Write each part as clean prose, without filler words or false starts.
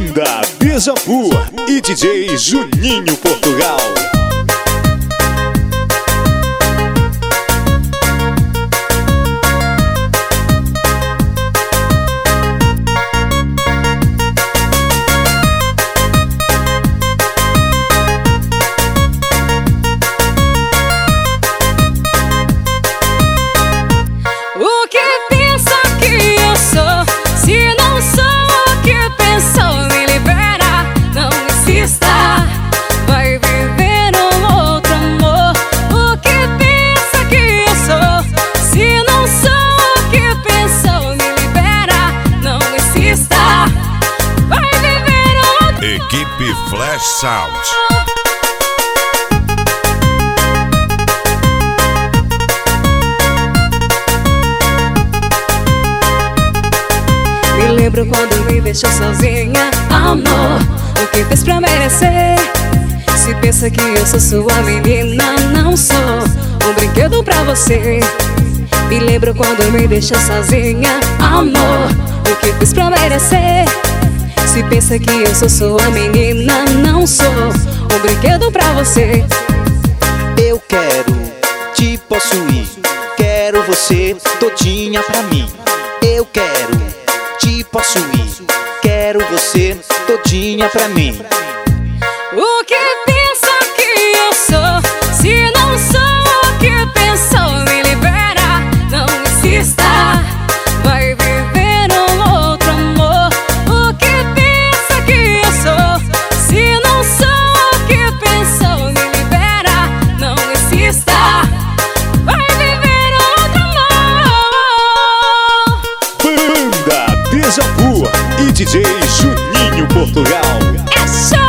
Banda Deja Vu e DJ Juninho Portugal. O que pensa que eu sou? Se não sou o que pensou, me libera, não insista. Vai viver um outro amor. O que pensa que eu sou? Se não sou o que pensou, me libera, não insista. Vai viver um outro amor. Equipe Flash Sound. Me lembro quando me deixou sozinha, amor. O que fez pra merecer? Se pensa que eu sou sua menina, não sou um brinquedo pra você. Me lembro quando me deixou sozinha, amor. O que fez pra merecer? Se pensa que eu sou sua menina, não sou um brinquedo pra você. Eu quero te possuir, quero você todinha pra mim. Eu quero te possuir, quero você todinha pra mim. O que pensa que eu sou? Se não sou o que pensou, me libera, não insista. Vai viver um outro amor. O que pensa que eu sou? Se não sou o que pensou, me libera, não insista. Vai viver outro amor. Banda Deja Vu e DJ Juninho Portugal. É show!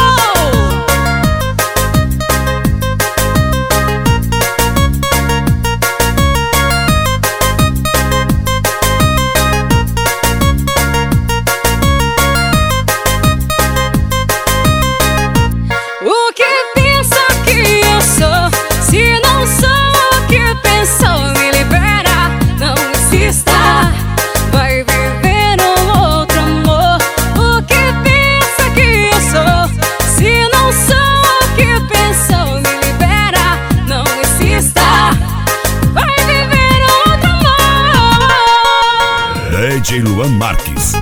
O que pensa que eu sou? Se não sou o que pensou, me libera, não insista. Vai viver um outro amor. O que pensa que eu sou? Se não sou o que pensou, me libera, não insista. Vai viver outro amor. DJ Luan Marques.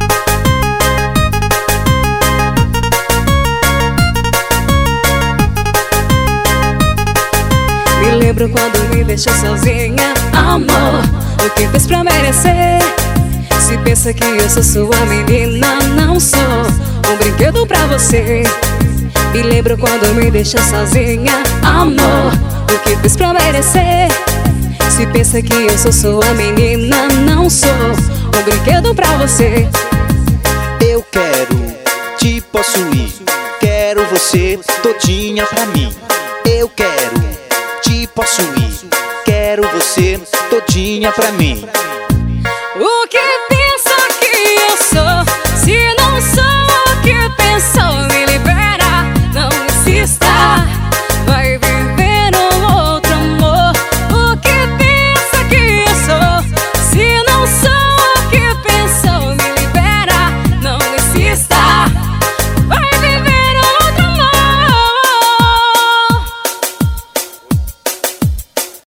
Me lembro quando me deixou sozinha, amor. O que fez pra merecer? Se pensa que eu sou sua menina, não sou um brinquedo pra você. Me lembro quando me deixou sozinha, amor. O que fez pra merecer? Se pensa que eu sou sua menina, não sou um brinquedo pra você. Eu quero te possuir, quero você todinha pra mim. Eu quero te possuir, quero você todinha pra mim. O que pensa que eu sou? Se